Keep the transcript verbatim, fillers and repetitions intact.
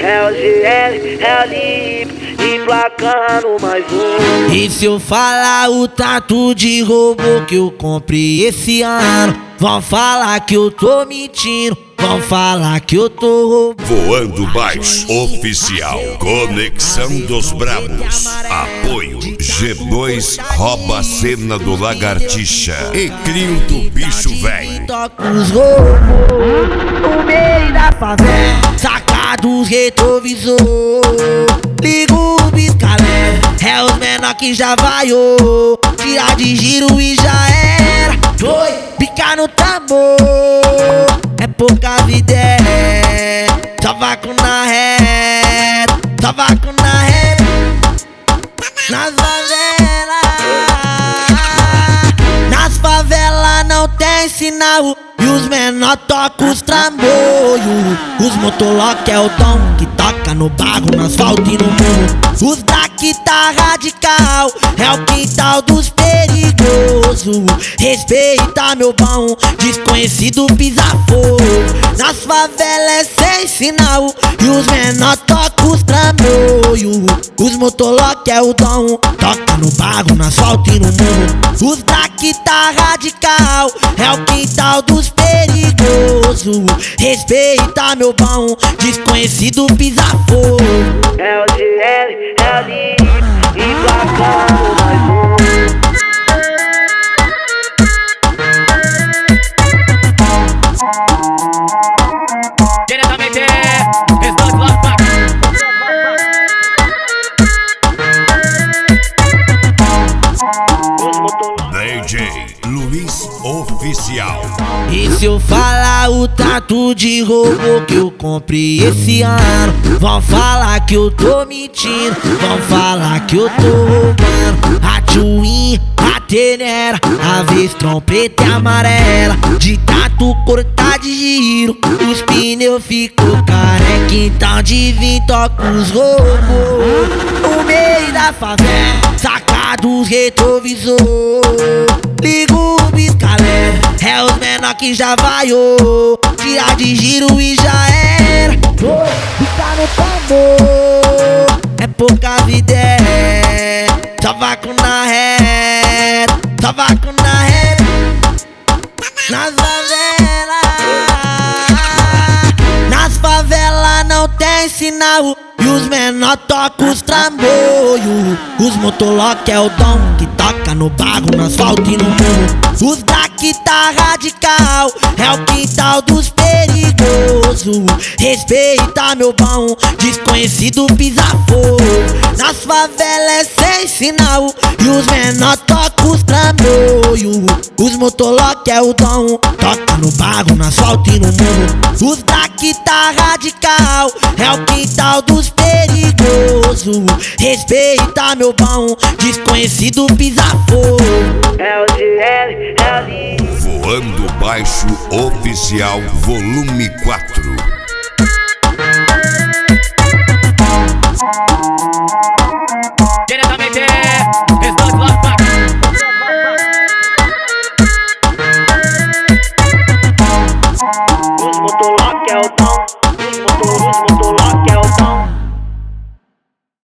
É o G L, é o Lip, emplacando mais um. E se eu falar o tanto de robô que eu comprei esse ano, vão falar que eu tô mentindo, vão falar que eu tô roubando. Voando Baixo Oficial, Conexão dos Brabos. Apoio G dois, rouba a cena do Lagartixa e Crio do Bicho Velho. Toca os robôs no meio da favela, saca dos retrovisor, liga o biscalé, é os menor que já vaiou, tira de giro e já era. Oi, pica no tambor, é pouca ideia, só vaco na reta, só vaco na reta, nas favelas, nas favelas não tem sinal e os menor tocam os trambolhos, os motolock é o tom que toca no bago, no asfalto e no morro, os daqui tá radical, é o quintal dos perigosos, respeita meu bom, desconhecido pisa fogo, nas favelas é sem sinal e os menor tocam os trambolhos, os motolock é o dom, toca no bago, no asfalto e no morro, os daqui tá radical, é o quintal dos perigosos, respeita meu bom, desconhecido pisa fogo. É o G L, é o Lip, emplacando mais um. Diretamente, estou de lá pra D J Luiz Oficial. E se eu falar o tanto de robô que eu comprei esse ano, vão falar que eu tô mentindo, vão falar que eu tô roubando. A Twin, a Tenera, a Vestron preta e amarela, de tanto cortar de giro, os pneus ficou careca. Então de vir toca os robôs no meio da favela, saca dos retrovisor, liga o biscalé, é os menor que já vaiou, tira de giro e já era. Fica no tambor, é pouca ideia, só vaco na reta, só vaco na reta, nas favelas, nas favelas não tem sinal e os menor tocam os trambolhos, os motolock é o dom que toca no bago, no asfalto e no morro, os daqui tá radical, é o quintal dos perigosos, respeita meu bom, desconhecido pisa fogo, nas favelas é sem sinal e os menor tocam os trambolhos, os motolock é o dom, toca no bago, no asfalto e no morro, os daqui tá radical, é o quintal dos perigosos, respeita meu bom, desconhecido pisa fogo. É o G L, é o Lip. Voando Baixo Oficial, volume quatro. diretamente,